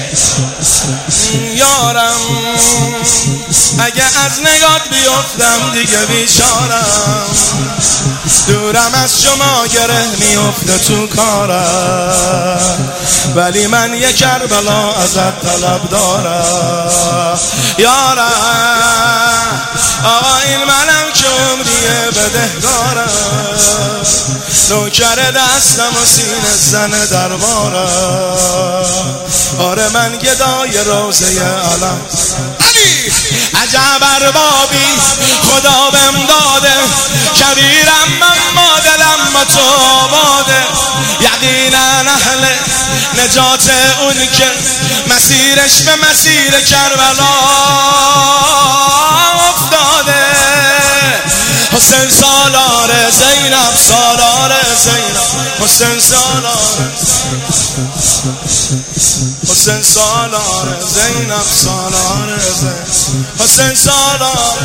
یارم اگه از نگات بیفتم دیگه بیچارم، دورم از شما گره میفته تو کارم، ولی من یه کربلا ازت طلب دارم. یارم آقا این منم که عمریه بدهدارم، نوکر دستم و سینه زن دربارم. آره من گدای روزه علم عجب اربابی خدا بهم داده، کبیرم من ما دلم با تو آباده. یقینا اهل نجات اون که مسیرش به مسیر کربلا افتاده. حسین سالار زینب، سالار زینب، حسین سالار، حسین سالار زینب، سالار زینب، حسین سالار.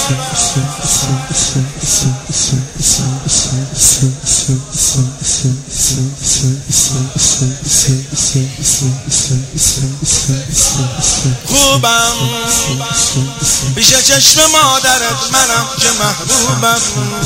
خوبم پیش چشم مادرت منم که محبوبم،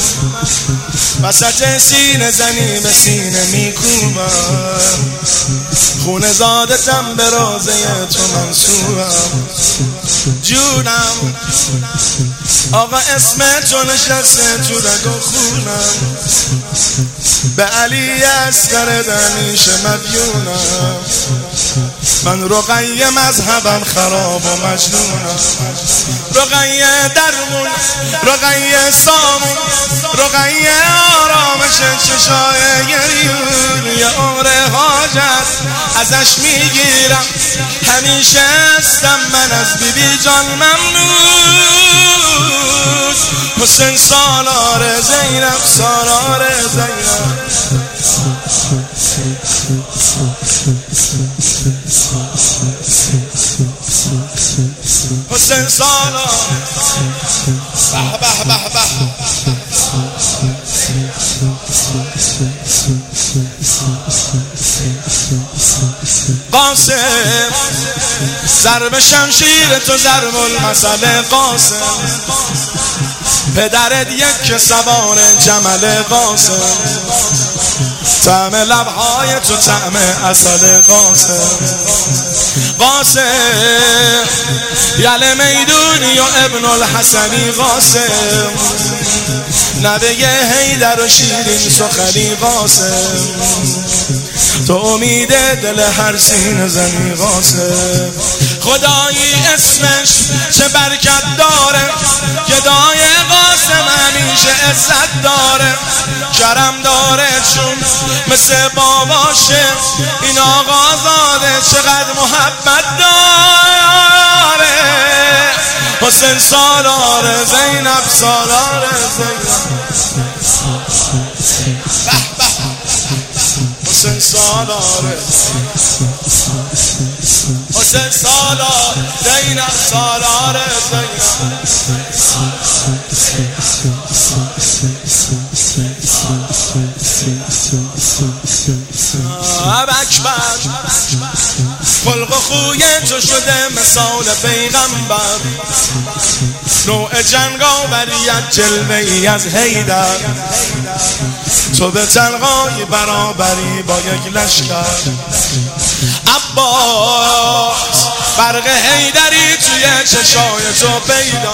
وسط سینه زنی به سینه میکوبم، خونه زادتم به روزه تو منصوبم. جونم آقا اسم تو نشسته تو رگ و خونم، به علی اصغر دمیشه مدیونم. من رقیه مذهبم خراب و مجنونم، رقیه درمون، رقیه سامون، رقیه آرامش چشای گریون. یه عمر حاجت ازش میگیرم، همیشه هستم من از بیبی جان ممنون. حسین سالار زینب، سالار زینب، حسین سالار. به به به به. قاسم ضرب شمشیر تو ضرب المثل قاسم، پدرت یک سوار جمل قاسم، طعم لبهای تو طعم عسل قاسم. قاسم یل میدونی و ابن الحسنی قاسم، نوه حیدر و شیرین سخنی قاسم، تو امید دل هر سینه زنی قاسم. خدایی اسمش چه برکت داره، گدای قاسم همیشه عزت داره، کرم داره چون مثل باباشه، این آقازاده چقدر محبت داره. حسین سالار زینب، سالار زینب، حسین سالار، حسین سالار زینب، سالار زینب. اکبر خلق و خوی تو شده مثال پیغمبر، نوع جنگاوریت جلوه ای از حیدر، تو به تنهایی برابری با یک لشکر. عباس برق حیدری توی چشای تو پیدا،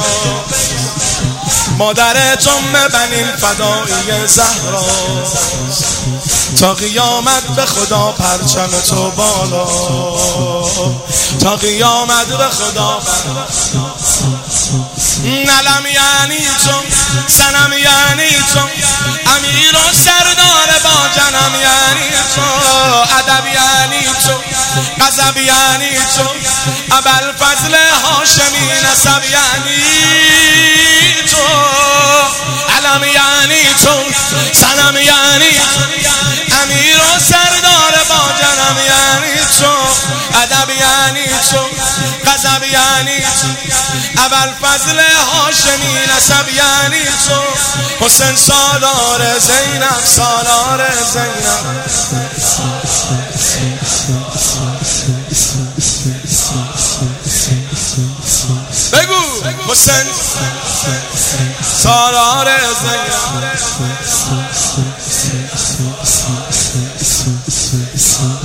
مادرت بنین فدایی زهرا، تا قیامت به خدا پرچم تو بالا، تا قیامت به خدا. نلم یعنی تو، سنم یعنی تو، امیر و سردار با جنم یعنی تو، ادب یعنی تو، غضب یعنی تو، ابوالفضل هاشمی نسب یعنی تو، علم یعنی تو، سنم یعنی تو، امیر و سردار با جنم یعنی تو، ادب یعنی تو، غضب یعنی تو، ابوالفضل هاشمی نسب یعنی تو. حسین سالار زینب، سالار زینب. بگو حسین سالار زینب